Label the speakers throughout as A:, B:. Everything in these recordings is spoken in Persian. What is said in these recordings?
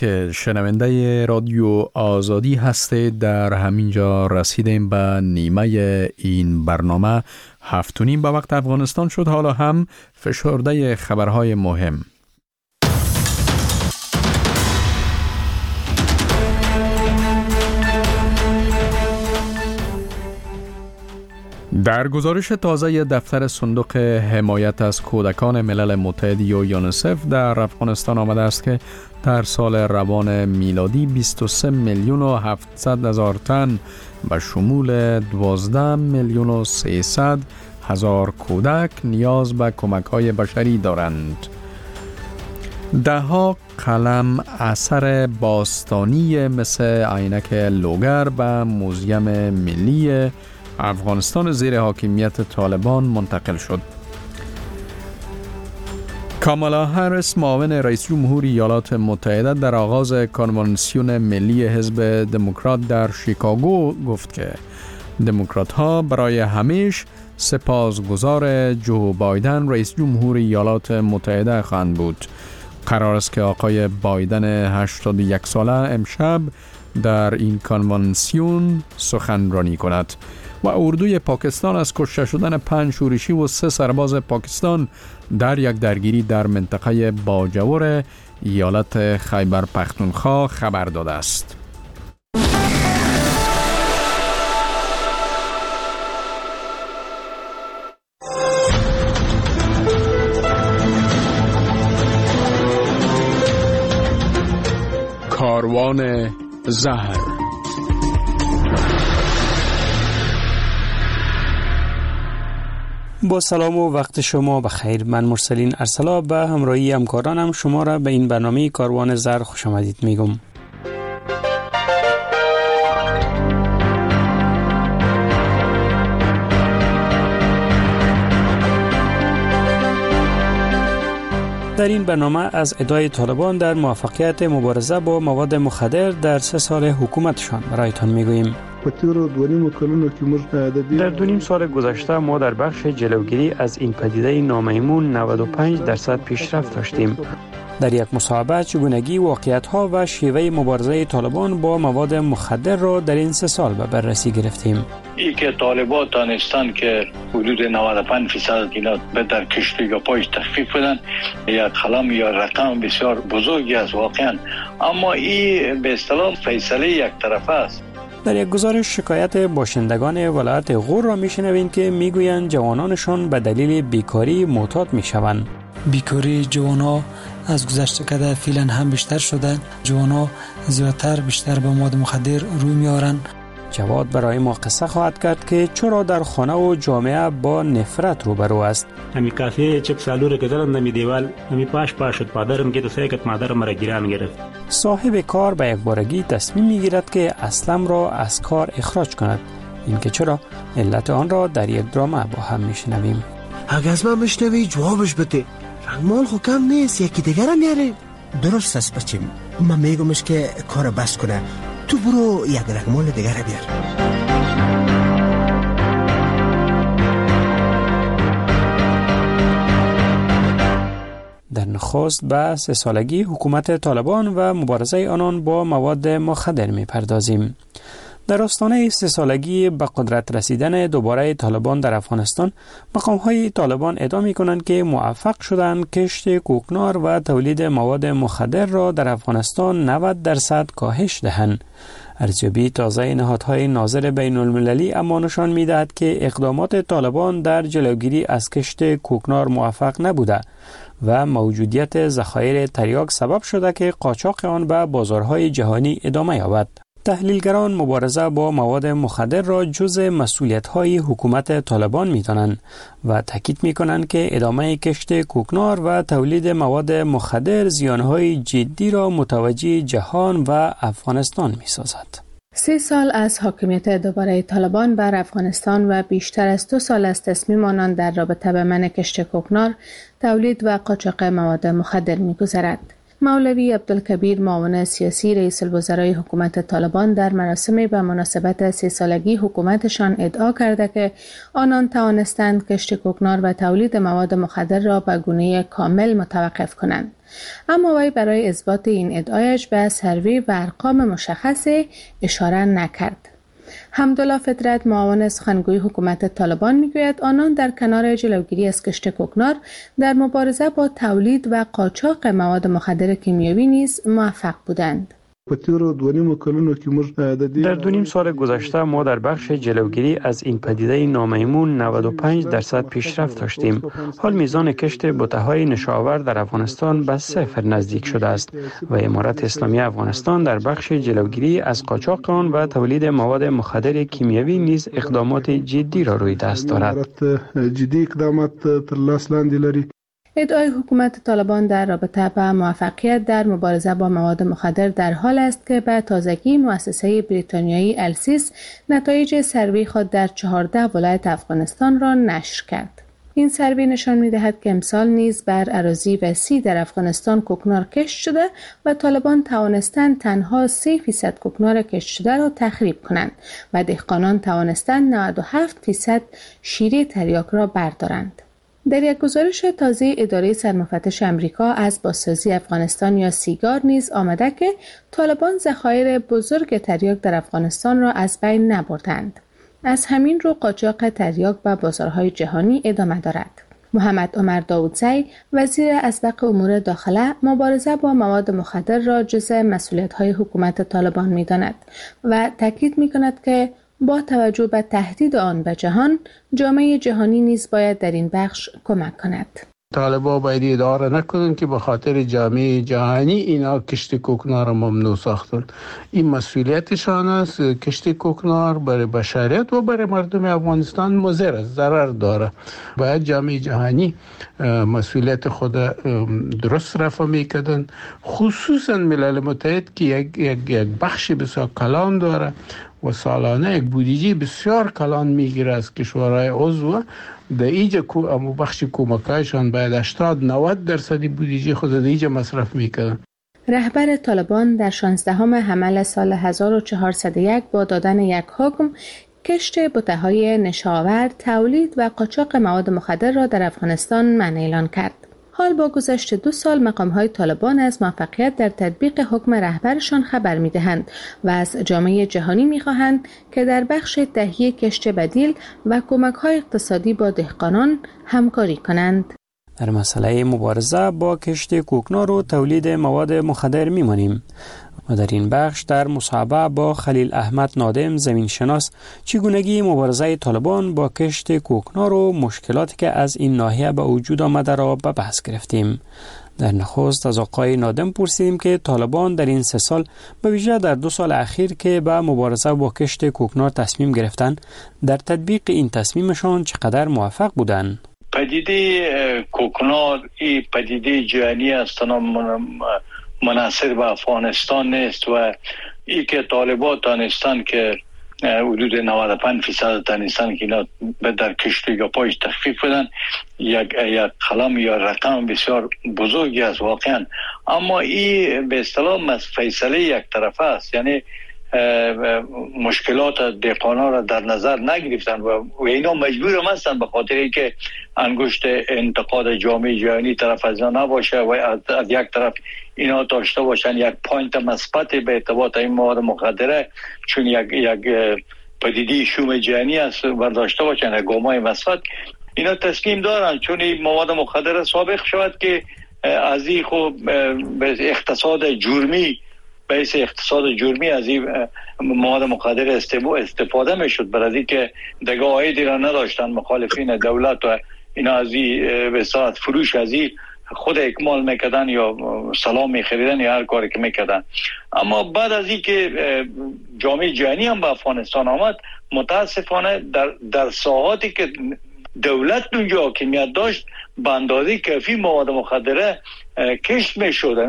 A: که شنونده رادیو آزادی هستید، در همینجا رسیدیم به نیمه این برنامه. 7:30 به وقت افغانستان شد. حالا هم فشرده خبرهای مهم. در گزارش تازه دفتر صندوق حمایت از کودکان ملل متحد یا یونیسف در افغانستان آمده است که در سال روان میلادی 23,700,000 تن به شمول 12,300,000 کودک نیاز به کمک‌های بشری دارند. ده‌ها قلم اثر باستانی مثل عینک لوگر به موزیم ملی افغانستان زیر حاکمیت طالبان منتقل شد. کامالا هریس، معاون رئیس جمهور ایالات متحده، در آغاز کنونسیون ملی حزب دموکرات در شیکاگو گفت که دموکرات ها برای همیشه سپاسگزار جو بایدن رئیس جمهور ایالات متحده خواهند بود. قرار است که آقای بایدن 81 ساله امشب در این کنونسیون سخنرانی کند. و اردوی پاکستان از کشته شدن 5 شورشی و 3 سرباز پاکستان در یک درگیری در منطقه باجور ایالت خیبر پختونخوا خبر داده است. کاروان زهر.
B: با سلام و وقت شما بخیر. من مرسلین ارسلا به همراهی همکارانم شما را به این برنامه کاروان زر خوش آمدید میگم. در این برنامه از ادعای طالبان در موفقیت مبارزه با مواد مخدر در 3 سال حکومتشان برایتان میگوییم. در 2.5 سال گذشته ما در بخش جلوگیری از این پدیده نامیمون 95% پیشرفت داشتیم. در یک مصاحبه چگونگی واقعیت‌ها و شیوه مبارزه طالبان با مواد مخدر را در این 3 سال به بررسی گرفتیم.
C: ای که طالبان تانستن که حدود 95% اینا به در کشتی یا پایش تخفیف بدن، یک خلم یا رقم بسیار بزرگی است واقعا، اما این به اصطلاح فیصله یک طرفه است.
B: در یک گزارش شکایت باشندگان ولایت غور را میشنویم که میگویند جوانانشان به دلیل بیکاری معتاد میشوند.
D: بیکاری جوانا از گذشته کده فعلا هم بیشتر شده. جوانا بیشتر به مواد مخدر روی میارن.
B: جواد برای ما قصه خواهد کرد که چرا در خانه و جامعه با نفرت روبرو است.
E: همی کافی چک سالوره که دارن نمی دیوال همی پاش شد پادرم که تو سیکت مادرم مرا گیران گرفت.
B: صاحب کار به یک بارگی تصمیم میگیرد که اسلم را از کار اخراج کند. اینکه چرا علت آن را در یک درامه با هم میشنویم.
F: اگه از من بشنوی جوابش بده. رنگمال خو کم نیست، یکی دیگر هم نیاره. درست است بچیم، من میگمش که کار بس کنه، تو برو یک رنگمال دیگر بیار.
B: در نخست به 3 سالگی حکومت طالبان و مبارزه آنان با مواد مخدر میپردازیم. در آستانه 3 سالگی به قدرت رسیدن دوباره طالبان در افغانستان، مقام‌های طالبان ادعا می‌کنند که موفق شدند کشت کوکنار و تولید مواد مخدر را در افغانستان 90% کاهش دهند. ارزیابی تازه نهادهای ناظر بین المللی اما نشان می‌دهد که اقدامات طالبان در جلوگیری از کشت کوکنار موفق نبوده و موجودیت ذخایر تریاک سبب شده که قاچاق آن به بازارهای جهانی ادامه یابد. تحلیلگران مبارزه با مواد مخدر را جزء مسئولیت‌های حکومت طالبان می‌دانند و تاکید می‌کنند که ادامه کشت کوکنار و تولید مواد مخدر زیان‌های جدی را متوجه جهان و افغانستان می‌سازد.
G: 3 سال از حاکمیت دوباره طالبان بر افغانستان و بیشتر از 2 سال از تصمیم آنان در رابطه با منع کشت کوکنار، تولید و قاچاق مواد مخدر می‌گذرد. مولوی عبدالکبیر معاون سیاسی رئیس الوزرای حکومت طالبان در مراسم به مناسبت 3 سالگی حکومتشان ادعا کرده که آنان توانستند کشت کوکنار و تولید مواد مخدر را به گونه کامل متوقف کنند. اما وی برای اثبات این ادعایش به سروی و ارقام مشخص اشاره نکرد. حمدالله فطرت معاون سخنگوی حکومت طالبان میگوید آنان در کنار جلوگیری از کشت کوکنار در مبارزه با تولید و قاچاق مواد مخدر کیمیاوی نیز موفق بودند.
B: در 2.5 سال گذشته ما در بخش جلوگیری از این پدیده نامیمون 95% پیشرفت داشتیم. حال میزان کشت بوته‌های نشاور در افغانستان به 0 نزدیک شده است و امارت اسلامی افغانستان در بخش جلوگیری از قاچاق آن و تولید مواد مخدر کیمیاوی نیز اقدامات جدی را روی دست دارد.
G: ادعای حکومت طالبان در رابطه با موفقیت در مبارزه با مواد مخدر در حال است که به تازگی مؤسسه بریتانیایی السیس نتایج سروی خود در 14 ولایت افغانستان را نشر کرد. این سروی نشان می‌دهد که امسال نیز بر اراضی وسیع در افغانستان کوکنار کشت شده و طالبان توانستند تنها 3% کوکنار کشت شده را تخریب کنند و دهقانان توانستند 97% شیره تریاک را بردارند. در یک گزارش تازه اداره سرمفتش امریکا از بازسازی افغانستان یا سیگار نیز آمده که طالبان ذخایر بزرگ تریاک در افغانستان را از بین نبردند. از همین رو قاچاق تریاک به بازارهای جهانی ادامه دارد. محمد عمر داودزی وزیر اسبق امور داخله مبارزه با مواد مخدر را جزء مسئولیت‌های حکومت طالبان می‌داند و تاکید می‌کند که با توجه به تهدید آن به جهان، جامعه جهانی نیز باید در این بخش کمک کند.
H: طالبا باید ادعا نکنند که به خاطر جامعه جهانی اینا کشت کوکنار را ممنوع ساختن. این مسئولیتشان است. کشت کوکنار برای بشریت و برای مردم افغانستان مضر است، ضرر داره. باید جامعه جهانی مسئولیت خود درست رفع میکردن، خصوصا ملل متحد که یک بخش بسیار کلان داره و سالانه یک بودجه بسیار کلان میگیره از کشورهای عضو. در اینجا بخش کمکایشان باید 80-90% بودجه خود در اینجا مصرف میکنن.
G: رهبر طالبان در 16 حمل سال 1401 با دادن یک حکم کشت بوته‌های نشاور، تولید و قاچاق مواد مخدر را در افغانستان منع اعلان کرد. حال با گذشت 2 سال مقام‌های طالبان از موفقیت در تطبیق حکم رهبرشان خبر می‌دهند و از جامعه جهانی می‌خواهند که در بخش تهیه کشت بدیل و کمک‌های اقتصادی با دهقانان همکاری کنند.
B: در مسئله مبارزه با کشت کوکنار و تولید مواد مخدر می‌مانیم و در این بخش در مصاحبه با خلیل احمد نادم زمینشناس چگونگی مبارزه طالبان با کشت کوکنار و مشکلاتی که از این ناحیه به وجود آمده را به بحث گرفتیم. در نخست از آقای نادم پرسیدیم که طالبان در این 3 سال به ویژه در 2 سال اخیر که به مبارزه با کشت کوکنار تصمیم گرفتند، در تطبیق این تصمیمشان چقدر موفق بودند؟
C: پدیده کوکنار این پدیده جهانی است، منحصر به افغانستان نیست و ای که طالبان دانستان که حدود 95% دانستان که اینا در کشتی یا پایش تخفیف بدن، یک کلام یا رقم بسیار بزرگی است واقعا. اما این به اصطلاح فیصله یک طرفه است، یعنی مشکلات دهقانا را در نظر نگرفتن و اینا مجبور هم هستن به خاطر اینکه انگشت انتقاد جامعه جهانی طرف از اینا نباشه و از یک طرف اینا داشته باشن یک پوینت مثبت به ارتباط این مواد مخدره، چون یک پدیده شوم جهانی است و داشته باشن یک گامای مثبت. اینا تصمیم دارن چون این مواد مخدره ثابت شود که از این خوب به اقتصاد جرمی از این مواد مخدر استفاده میشد، برای از که دیگه عایدی را نداشتن مخالفین دولت و اینا از این به صورت فروش از این خود اکمال میکردن یا سلام میخریدن یا هر کاری که میکردن. اما بعد از این که جامعه جهانی هم به افغانستان آمد، متاسفانه در ساحاتی که دولت اونجا حاکمیت داشت به اندازه کافی مواد مخدره کشت میشد.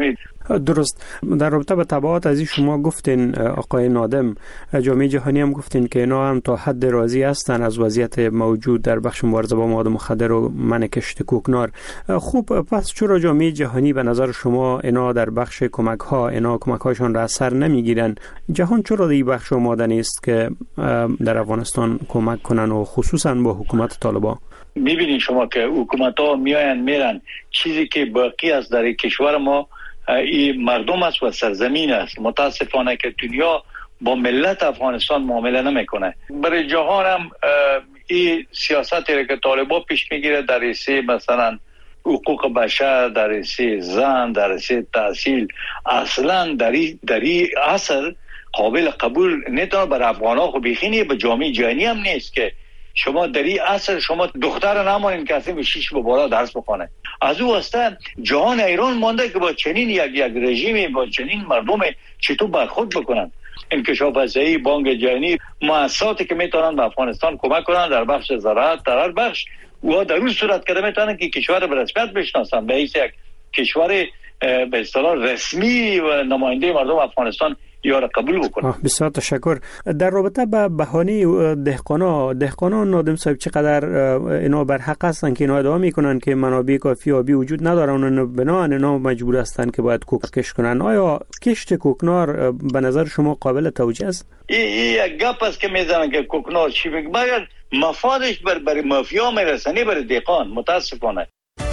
B: درست. در رابطه با تبعات از شما گفتین آقای نادم، جامعه جهانی هم گفتین که اینا هم تا حد راضی هستن از وضعیت موجود در بخش مبارزه با مواد مخدر و منع کشت کوکنار. خوب، پس چرا جامعه جهانی به نظر شما اینا در بخش کمک هایشان را اثر نمیگیرن؟ جهان چرا در این بخش آماده نیست که در افغانستان کمک کنن و خصوصا با حکومت طالبان؟
C: میبینید شما که حکومت ها میرن، چیزی که باقی است در کشور ما این مردم است و سرزمین است. متاسفانه که دنیا با ملت افغانستان معامله نمیکنه. برای جهان هم این سیاستی را که طالبان پیش میگیره در حیث مثلا حقوق بشر، در حیث زن، در حیث تحصیل، اصلا در این عصر قابل قبول نتونه. برای افغان ها خب بیخینی به جامعه جهانی هم نیست که شما در این عصر شما دختر نمانین که اصلا به 6 به بالا درس بخونه. از او واسطه جهان ایران مانده که با چنین یک رژیم، با چنین مردم چطور برخورد بکنن. انکشاف فضایی، بانک جهانی، مؤسساتی که میتونن به افغانستان کمک کنن در بخش زراعت، در هر بخش، و در اون صورت که میتونن که کشور به رسمیت بشناسن، به حیث یک کشور به اصطلاح رسمی و نماینده مردم افغانستان یا را قبول بکنن.
B: بسیار تشکر. در رابطه با بهانه دهقانان نادم صاحب، چقدر اینا بر حق هستن که اینا ادعا میکنن که منابع کافی آبی وجود ندارن و بنابراین اینا مجبور هستن که باید کوکنار کنن؟ آیا کشت کوکنار به نظر شما قابل توجیه است؟
C: این یک گپ است که میزنن که کوکنار چی میگه، مگر مفادش برای مافیا میرسنی، برای دهقان. متاسفانه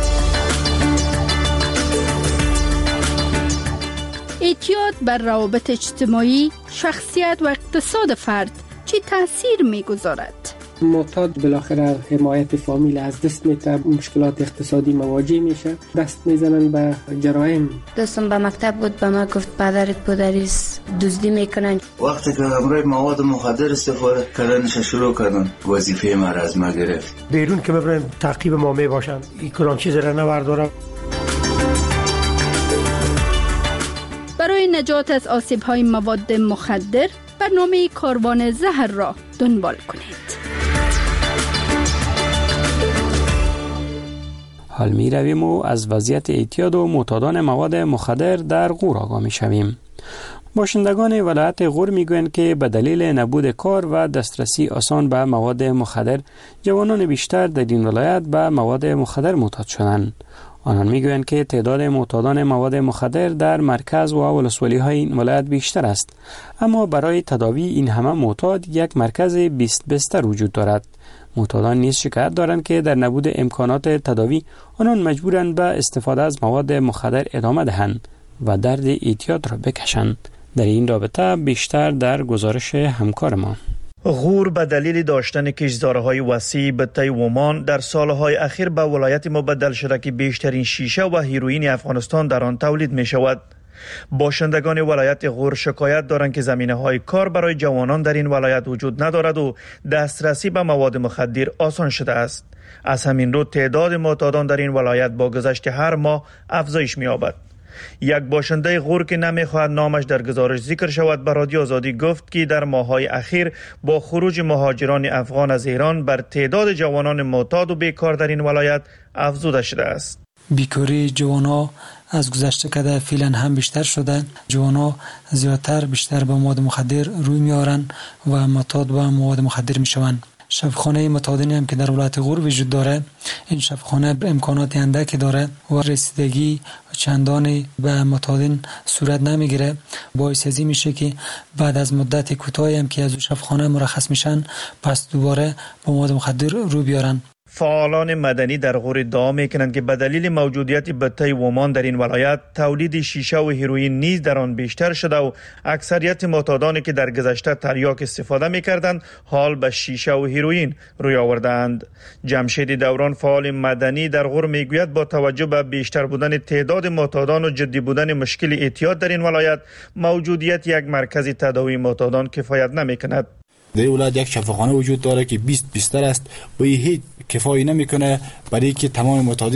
I: اعتیاد بر روابط اجتماعی، شخصیت و اقتصاد فرد چه تأثیر می‌گذارد؟
J: معتاد بالاخره حمایت فامیل از دست میده، مشکلات اقتصادی مواجه میشه، دست میزنن به جرایم.
K: دوستم به مکتب بود، به ما گفت پدرت پدریست دزدی میکنن.
L: وقتی که امروز مواد مخدر استفاده کردنش شروع کردن، وظیفه ما را از ما گرفت.
M: بیرون که ببرن تعقیب ما میباشن، این کلان چیز را نوردارم.
I: برای نجات از آسیب‌های مواد مخدر، برنامه کاروان زهر را دنبال کنید.
B: حال می رویم و از وضعیت اعتیاد و معتادان مواد مخدر در غور آگاه می شویم. باشندگان ولایت غور می گویند که به دلیل نبود کار و دسترسی آسان به مواد مخدر، جوانان بیشتر در این ولایت به مواد مخدر معتاد شدند. آنان میگویند که تعداد معتادان مواد مخدر در مرکز و ولسوالی‌های این ولایت بیشتر است، اما برای تداوی این همه معتاد یک مرکز 20 بستر وجود دارد. معتادان نیز شکایت دارند که در نبود امکانات تداوی آنان مجبورند به استفاده از مواد مخدر ادامه دهند و درد اعتیاد را بکشند. در این رابطه بیشتر در گزارش همکار ما.
N: غور به دلیل داشتن کشتزارهای وسیع به طی ومان در سالهای اخیر به ولایت مبدل شده که بیشترین شیشه و هیروئین افغانستان در آن تولید می شود. باشندگان ولایت غور شکایت دارند که زمینه‌های کار برای جوانان در این ولایت وجود ندارد و دسترسی به مواد مخدر آسان شده است. از همین رو تعداد معتادان در این ولایت با گذشت هر ماه افزایش می‌یابد. یک باشنده غور که نمیخواهد نامش در گزارش ذکر شود به رادیو آزادی گفت که در ماه‌های اخیر با خروج مهاجران افغان از ایران بر تعداد جوانان معتاد و بیکار در این ولایت افزوده شده است.
D: بیکاری جوانا از گذشته که فعلا هم بیشتر شده. جوانا بیشتر به مواد مخدر روی میارن و معتاد به مواد مخدر میشوند. شفاخانه معتادین هم که در ولایت غور وجود داره، این شفاخانه امکانات اندکی داره و رسیدگی چندانی به معتادین صورت نمیگیره. باعث ازی میشه که بعد از مدت کوتاهی هم که از شفاخانه مرخص میشن، پس دوباره با مواد مخدر رو بیارن.
N: فعالان مدنی در غور ادعا میکنند که به دلیل موجودیت بطه ومان در این ولایت تولید شیشه و هیروئین نیز در آن بیشتر شده و اکثریت معتادانی که در گذشته تریاک استفاده میکردند حال به شیشه و هیروئین روی آوردند. جمشید دوران فعال مدنی در غور میگوید با توجه به بیشتر بودن تعداد معتادان و جدی بودن مشکل اعتیاد در این ولایت، موجودیت یک مرکز تداوی معتادان کفایت نمیکند.
O: در این ولایت یک شفاخانه وجود داره که 20 بستر است و هیچ کفایی نمیکنه برای که تمام معتادین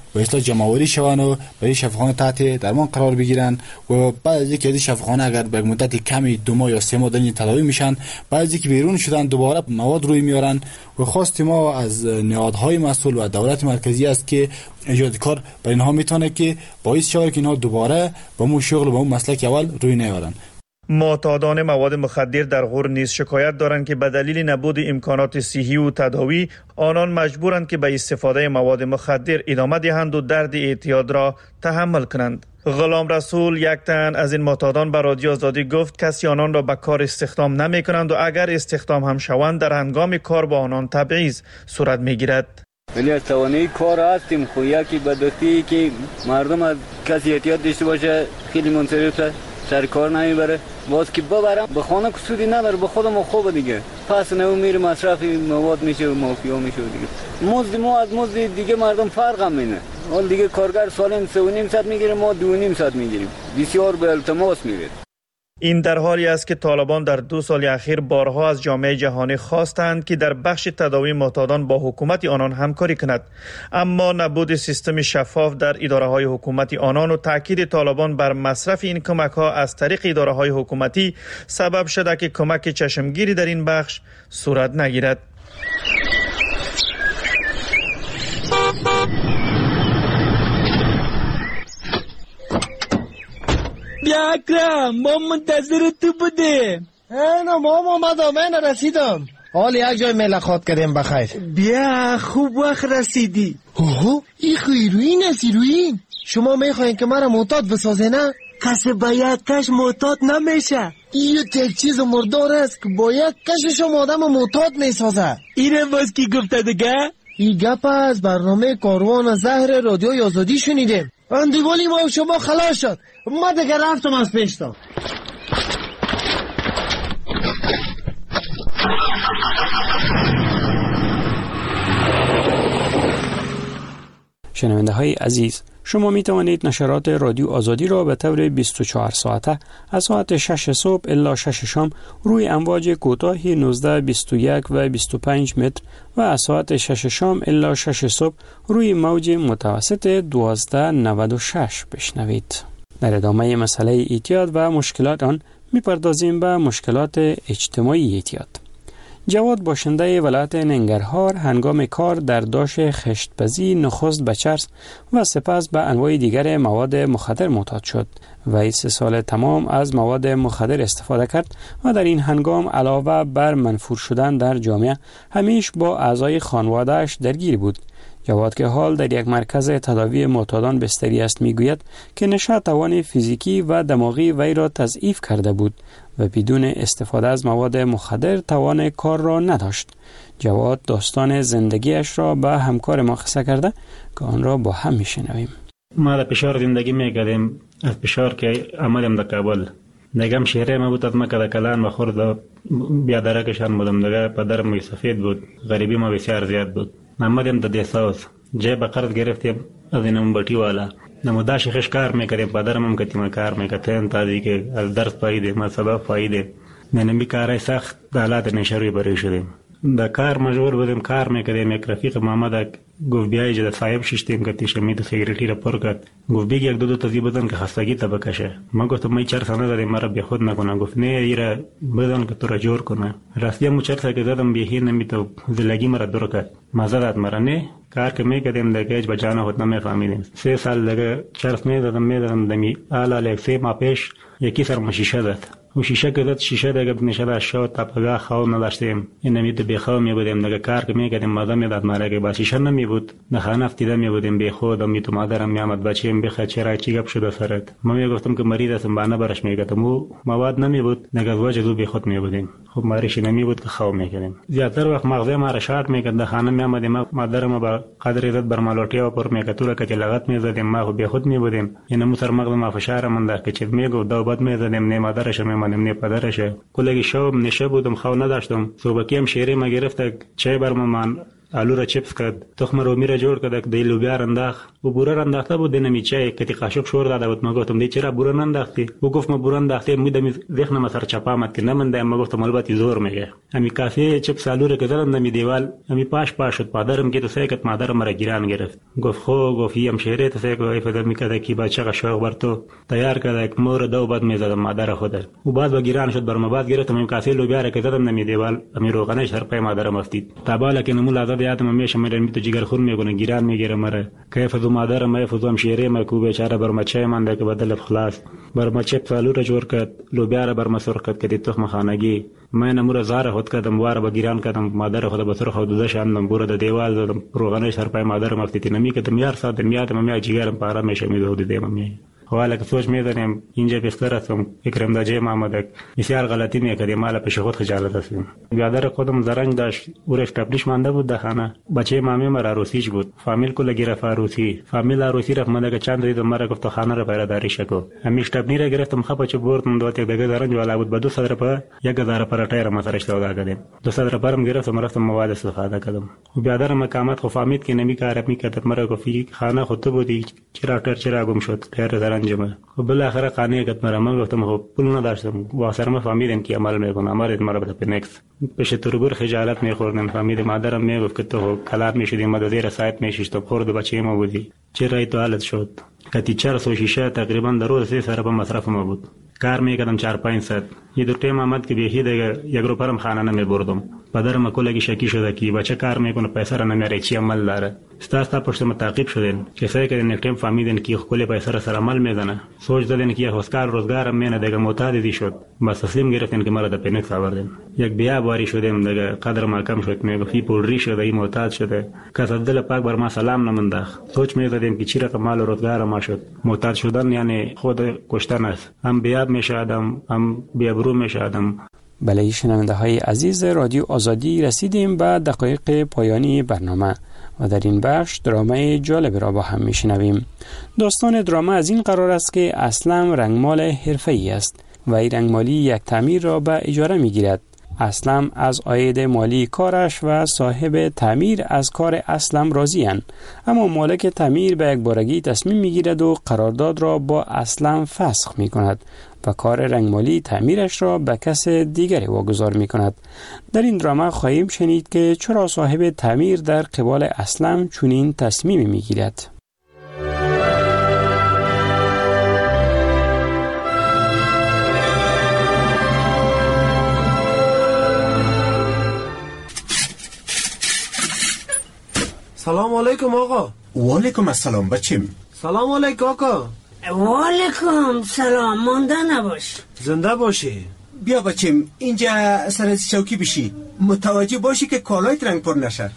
O: و اصلا جمع‌آوری شوند و برای شفاخانه تحت درمان قرار بگیرن و بعد از اینکه شفاخانه اگر به مدت کمی 2 ماه یا 3 ماه در این تداوی میشن، بعد از اینکه بیرون شدن دوباره مواد روی میارن و خواست ما از نهادهای مسئول و دولت مرکزی است که ایجاد کار برای اینها میتونه که باعث شود که اینها دوباره با مو شغل و با مو مسلک اول روی نیارن.
N: معتادان مواد مخدر در غور نیز شکایت دارند که به دلیل نبود امکانات صحی و تداوی آنان مجبورند که به استفاده مواد مخدر ادامه دهند و درد اعتیاد را تحمل کنند. غلام رسول یک تن از این معتادان به رادیو آزادی گفت کسی آنان را به کار استخدام نمی کنند و اگر استخدام هم شوند در هنگام کار با آنان تبعیض صورت می گیرد.
P: ولی از توانایی کار هستیم، خو یکی بدبختی که مردم از کسی احتیاط داشته باشه خیلی منصرفه، سر کار نمیبره، باز که ببرم به خانه کسودی نداره، به خودم خوبه دیگه، پس نو میره مصرف مواد میشه و مافیا میشه دیگه. مزد ما از مزد دیگه مردم فرق هم اینه. حال دیگه کارگر سالم 3.5 میگیره، ما 2.5 میگیریم. بسیار به التماس میرید.
N: این در حالی است که طالبان در 2 سال اخیر بارها از جامعه جهانی خواستند که در بخش تداوی معتادان با حکومت آنان همکاری کند، اما نبود سیستم شفاف در اداره‌های حکومتی آنان و تاکید طالبان بر مصرف این کمک‌ها از طریق اداره‌های حکومتی سبب شده که کمک چشمگیری در این بخش صورت نگیرد.
Q: بیا اکرم، ما منتظر تو بودیم.
F: نه ما اومدم، من رسیدم. حال یک جای ملاقات کردیم بخیر.
Q: بیا خوب وقت رسیدی.
F: اوه این هیروین است. هیروین شما میخواین که مرا معتاد بسازه نه؟
Q: کسی باید کش معتاد نمیشه.
F: این یک چیز مردار است که باید کشش آدم معتاد میسازه.
Q: اینه باز کی گفته دیگه؟
F: این گپ از برنامه کاروان زهر رادیو آزادی شنیدیم. اندیوالی ما شما خلاص شد، ما دیگه رفتم از پیشتا.
B: شنونده های عزیز، شما می توانید نشرات رادیو آزادی را به طور 24 ساعته از ساعت 6 صبح الی 6 شام روی امواج کوتاه 19، 21 و 25 متر و از ساعت 6 شام الی 6 صبح روی موج متوسط 1296 بشنوید. در ادامه مسئله اعتیاد و مشکلات آن می پردازیم به مشکلات اجتماعی اعتیاد. جواد باشنده ولایت ننگرهار هنگام کار در داش خشتپزی نخست به چرس و سپس به انواع دیگر مواد مخدر معتاد شد و 3 سال تمام از مواد مخدر استفاده کرد و در این هنگام علاوه بر منفور شدن در جامعه همیشه با اعضای خانواده‌اش درگیر بود. جواد که حال در یک مرکز تداوی معتادان بستری است میگوید که نشه توان فیزیکی و دماغی وی را تضعیف کرده بود و بدون استفاده از مواد مخدر توان کار را نداشت. جواد داستان زندگیش را به همکار ما قصه کرده که آن را با هم میشنویم.
E: ما در پشار زندگی میکردیم، از پشار که آمدیم در کابل. نگم شهره ما بود از مکه در کلان و خورد بیادرکشان بودم. دیگه پدرم سفید بود، غریبی ما بسیار زیاد بود. آمدیم در دیساوس جای به قرض گرفتیم از این بطی والا. نمودا شخص کار میکردیم، پدرم هم کتیم کار میکردیم تا دیگه از درس پاییده ما سبب فایده نمی کارای سخت حالات نشروی برای شدیم. در کار مجبور بودیم کار میکردیم. یک رفیق محمد گفت بیایی جد صاحب ششتیم که تیشمید سیگریتی را پر کرد. گفت بیگ یک دو تازی بدن که خستگی تا بکشه. ما گفتم می چرس نداریم مرا بی خود نکنه. گفت نه ایرا بدن که تو را جور کنه. راستی مو چرس که زدم بیهی نمیتو زلگی مرا دور کرد. مزدت مرا نه کار که میکردیم دیگه با جان خود نمیفهمیدیم. 3 سال دیگه چرس میدادم دمی آلا یک 3 ماه پیش یکی سر شیشه داد. و شیشه که داد شیشه دیگه نشده شد تا پگاه خواب نداشتیم. این نمیده بیخواب میبودیم دیگه کار که میکردیم ماده میداد مرا که با شیشه نمیبود. نخانه افتیده میبودیم بیخود می تو مادرم میامد بچه‌ام بخه چرا چی گپ شده سرت. ما میگفتم که مریض هستم بانه برش میگفتم و مواد نمیبود دیگه وجه دو بیخود میبودیم. خب مریش نمیبود که خواب میکردیم. زیاتر وقت مغز ما را شارت میکرد. خانه میامدیم مادرم با قدر عزت بر مالوتیا پر میکتوره که لغت میزدیم ما بیخود میبودیم. این مو سر مغز ما فشار من که چه میگفت دو بعد میزدیم نه مادرش میمانیم نه پدرش. کلگی شب نشه بودم خواب نداشتم. صبحی هم شیری ما گرفت چای برام من آلو را چپس کرد، تخم رومی را جور کرد، دی لوبیا را انداخت و بوره را انداخته بود. نمیچه کتی قاشق شور داده بود. ما گفتم دی چرا بوره ننداختی؟ او گفت ما بوره انداخته میدم ذهنم سر چپا آمد که نمنده. ما گفتم البته زور میگه. امی کافی چپس آلو را که زدم نمی دیوال امی پاش شد. مادرم که تو سیکت مادرم مرا گیران گرفت. گفت خو گفت یم شهره تو سیکو ای فدر میکرد کی بچه قشاق بر تو تیار کرد که مور دو بعد میزدم مادر خود. او بعد با گیران شد برام بعد گرفتم امی کافی لوبیا را که زدم نمی دیوال امی روغنش سر پای مادرم افتید. تابالا که نمول آزاد یادم میشه میرم تو جگر خون میگونه گیران میگیره مرا. کیف دو مادرم ای فزوم شهره ما کو بیچاره برام چای مانده که بدل خلاص برام چپ آلو را جور کرد، لوبیا را برام سرخ کرد که تخم خانگی. من نمور زار خود کردم وار با گیران کردم مادر خود به سرخ و دوزش اندم بوره د دیوال زدم روغنش سر پای مادرم افتید. نمی کدم یار ساعت میادم می جگرم پارا میشه میدود دیم می حواله که سوچ میزنیم اینجا بستر هستم فکرم دا جای محمد بسیار غلطی میکردیم مالا پیش خود خجالت هستیم. بیادر خودم زرنگ داشت اورش تپلیش مانده بود در خانه. بچه مامی مرا عروسیش بود. فامیل کو لگی رفت عروسی. فامیل عروسی رفت مده که چند دیدم مرا گفت خانه را پیراداری شکو. همیش تپنی را گرفتم خپا چه بردم دوت یک دیگه زرنگ والا بود. با 200 روپیه 1000 پراتای را مسرش سودا کردم. 200 روپیه گرفتم رفتم مواد استفاده کردم. و بیادر مقامات خو فهمید که نمی کار میکرد. مرا گفت خانه خود تو بودی چرا گم شد خیر زرنگ. بالاخره قانع کرد مرا. من گفتم خب پول نداشتم. واسرم فهمیدم که عمل میکنم. امر مرا به پنکس پیش تربور خجالت میخوردم. فهمید مادرم میگفت که تو کلات میشدی ما زیر سایت میشیشتم خورد بچه ما بودی. چرا تو حالت شد؟ کتی 406 تقریبا در روز 3 سر به مصرف ما بود. کار میکردم 4-5 ساعت. یه دو تیم آمد که بیهی دیگه یک رو پرم خانه نمیبردم. پدرم کلگی شکی شده که بچه کار میکنه پیسه را نمیاره چی عمل داره. ستا پشت ما تعقیب شدین. کسایی که یک تیم فهمیدن که کلی پیسه را سر عمل میزنه. سوچ دادن که هوسکار روزگارم مینه دیگه معتادی شد. بس تسلیم گرفتن که مرا د پنیکس آوردن. یک بیا باری شدم دیگه قدر ما کم شد. میگفت پول ری شده ای معتاد شده. کس دل پاک بر ما سلام نمنداخ. سوچ میزدم که چی رقم مال روزگار ما شد. معتاد شدن یعنی خود کشتن است. هم بیاب میشه آدم هم بیابرو میشه آدم.
B: بله شنونده های عزیز رادیو آزادی رسیدیم به دقایق پایانی برنامه و در این بخش درامه جالب را با هم میشنویم. داستان درامه از این قرار است که اسلم رنگمال حرفه‌ای است و این رنگمالی یک تعمیر را به اجاره میگیرد. اسلم از عاید مالی کارش و صاحب تعمیر از کار اسلم راضی‌اند، اما مالک تعمیر به یک بارگی تصمیم میگیرد و قرارداد را با اسلم فسخ میکند و کار رنگمالی تعمیرش را به کس دیگری واگذار میکند. در این درامه خواهیم شنید که چرا صاحب تعمیر در قبال اسلم چنین تصمیمی میگیرد.
F: سلام علیکم آقا.
R: و علیکم السلام بچیم.
F: سلام علیکم آقا.
S: و علیکم سلام. مانده نباش.
F: زنده باشی.
R: بیا بچیم اینجا سر از چوکی بشی. متوجه باشی که کالایت رنگ پر نشه.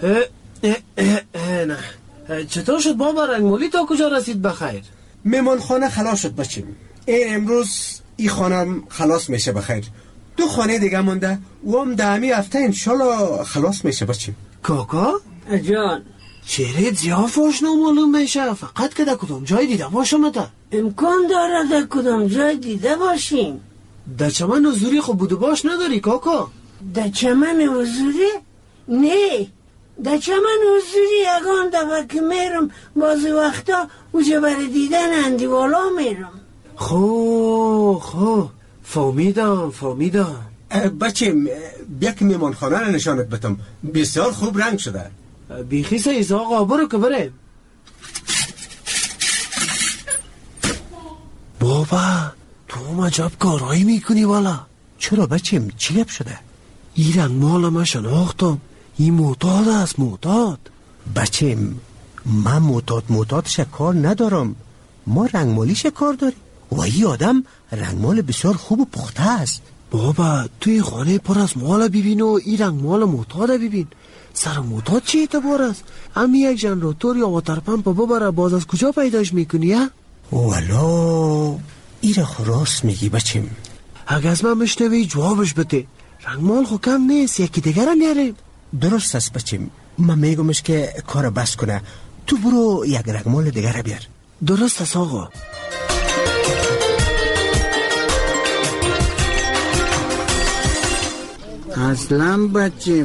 F: نه چطور شد بابا رنگمالی تا کجا رسید بخیر؟
R: میمان خانه خلاص شد بچیم. این امروز این خانه خلاص میشه بخیر. 2 خانه دیگه مونده و هم دهمی هفته انشالله خلاص میشه بچیم.
F: کاکا؟
S: جان
F: چهره زیافاش نامعلوم میشه. فقط که در کدام جای دیده باشم تا
S: امکان داره در کدام جای دیده باشیم.
F: در چمن حضوری خب بودو باش نداری کاکا؟
S: در چمن حضوری؟ نه در چمن حضوری یگان دفعه که میرم بعضی وقتا اوجه برای دیدن اندیوالا میرم.
F: خو فهمیدم.
R: بچیم بیا که میمان خانه رو نشانت بتم. بسیار خوب رنگ شده.
F: بیخی سیز آقا برو که بریم. بابا تو عجب کارهایی میکنی والا.
R: چرا بچیم چی گپ شده؟
F: این رنگ مال ما شناختم. این معتاد است معتاد.
R: بچیم من معتاد کار ندارم. ما رنگمالیش کار داریم و این آدم رنگمال بسیار خوب و پخته است.
F: بابا توی خانه پر از مال ببین و این رنگمال معتاد ببین. سر معتاد چی اعتبار است؟ امی یک جنراتور یا واتر پمپ ببره باز از کجا پیداش میکنی ها؟
R: والا ای را راست میگی بچیم.
F: اگه از من مشنوی جوابش بده. رنگمال خو کم نیست یکی دیگر هم نیاریم.
R: درست است بچیم. من میگمش که کار بس کنه. تو برو یک رنگمال دیگر بیار.
F: درست است آقا.
T: اصلا بچیم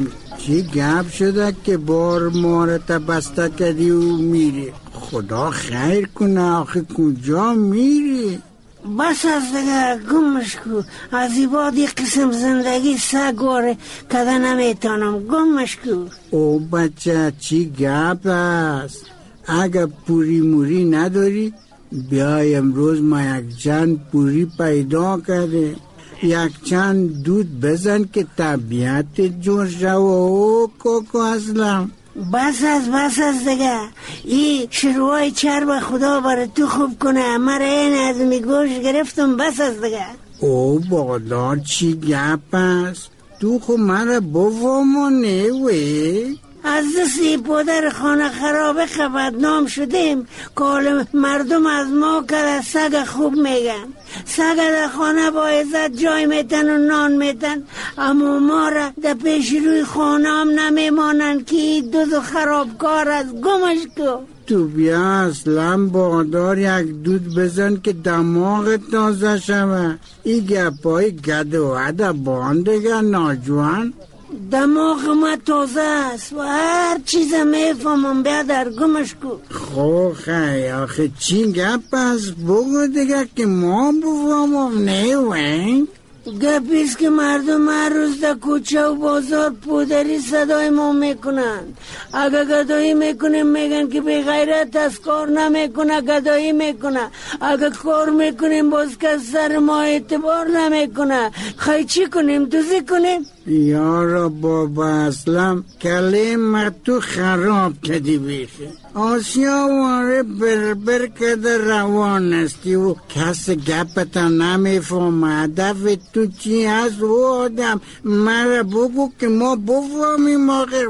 T: چی گپ شده که بار مارت بسته کردی و میری؟ خدا خیر کنه، آخه کجا میری؟
S: بس از دیگه گمش کو. از این بعد یک قسم زندگی سگواره کده نمیتانم. گمش کو.
T: او بچه چی گپ است؟ اگه پوری موری نداری بیای امروز ما یک چند پوری پیدا کرده، یک چند دود بزن که طبیعت جور شو. او کوکو اسلم
S: بس از دیگه. این شروعای چرب خدا برای تو خوب کنه. مرا این از می گوش گرفتم. بس از دیگه.
T: او بادار چی گپ است؟ تو خو مرا بفهمونه وی؟
S: از دستی پدر خانه خرابه بدنام شدیم که مردم از ما که سگ خوب میگن. سگ در خانه با عزت جای میتن و نان میتن، اما ما را در پیش روی خانه هم نمیمانن که دوز و خرابکار از. گمش کو.
T: تو بیا اصلا بادار یک دود بزن که دماغ تازه شوه. این گپای گد و عده باندگه ناجوان.
S: دماغ ما تازه است و هر چیز میفهمم. بیادر گمش کو.
T: خو خی آخه چی گپ است؟ بگو دیگه که ما بفهمم. نه وین
S: گپیست که مردم هر روز در کوچه و بازار پودری صدای ما میکنن. اگه گدایی میکنیم میگن که بی غیرت از کار نمیکنه، گدایی میکنه. اگه کار میکنیم باز که سر ما اعتبار نمیکنه. خیلی چی کنیم؟ دوزی کنیم؟
T: یارا بابا اسلم کلیم تو خراب کدی بیخی. آسیا واره بربر کده روان استی و کس گپتا نمیفهمه. هدف تو چی هست و آدم؟ مرا بگو که ما بفهمیم آخر.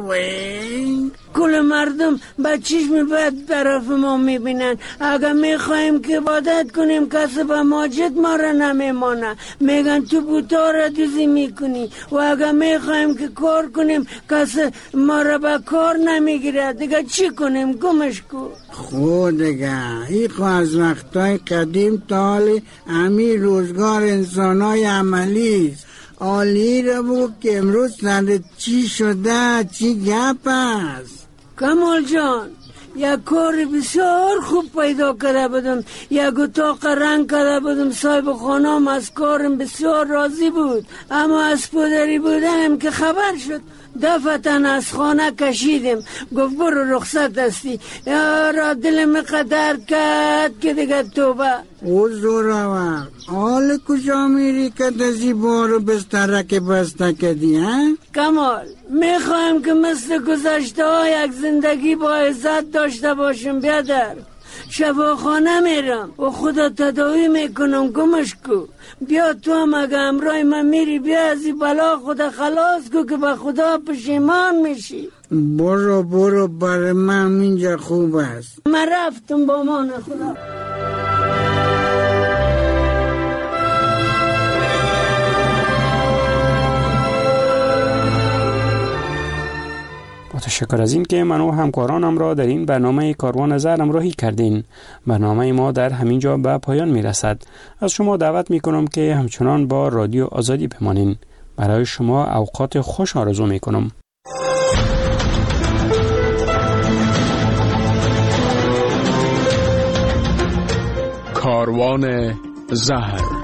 T: وین
S: کل مردم با چشم بد طرف ما میبینن. اگه میخوایم که عبادت کنیم کسی به ماجد ما را نمیمانه، میگن تو بوتا را دوزی میکنی. و اگه میخوایم که کار کنیم کسی ما را به کار نمیگیره. دیگه چی کنیم؟ گمش کو.
T: خود دیگه این از وقتای قدیم تا حال همین روزگار انسانای عملی است. آلی را بگو که امروز سر چی شده؟ چی گپ است؟
S: کمال جان یک کار بسیار خوب پیدا کرده بودم. یک اتاق رنگ کرده بودم. صاحب خانم از کارم بسیار راضی بود، اما از پدری بودنم که خبر شد دفتن از خانه کشیدم. گفت برو رخصت هستی. یارا دلم قدر کرد که دیگه توبه.
T: او زورور حال کجا میری که دزی بارو بستره که بسته کدی ها؟
S: کمال میخوایم که مثل گذشته ها یک زندگی با عزت داشته باشم. بیادر شفاخانه میرم و خدا تداوی میکنم. گمش کو. بیا تو هم اگه امرای من میری بیا از این بلا خدا خلاص کو که به خدا پشیمان میشی.
T: برو برای من اینجا خوب است.
S: من رفتم با مان خدا.
B: تشکر از این که من و همکارانم را در این برنامه کاروان زر همراهی کردین. برنامه ما در همین جا به پایان می رسد. از شما دعوت می کنم که همچنان با رادیو آزادی بمانین. برای شما اوقات خوش آرزو می کنم.
A: کاروان زهر